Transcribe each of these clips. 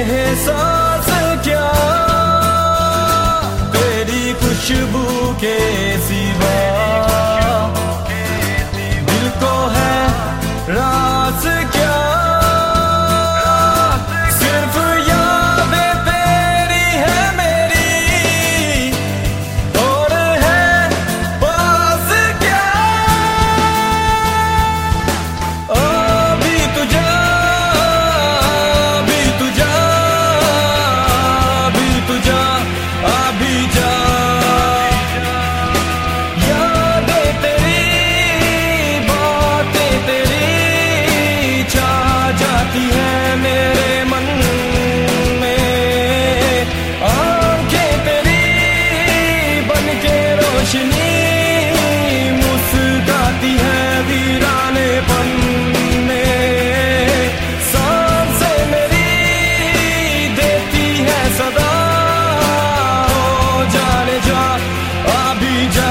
एहसास क्या तेरी खुशबू के सिवा, दिल को है राज क्या, सिर्फ यादें तेरी है मेरी, और है पास क्या। अभी तू जा, अभी तू जा, अभी तू जा, अभी जा। यादें तेरी, बातें तेरी छा जाती है मेरे मन में, आंखें तेरी बन के रोशनी मुस्कुराती है वीरानेपन में, सांसें मेरी देती है सदा, ओ जाने जा, अभी जा।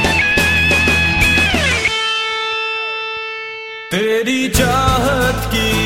तेरी चाहत की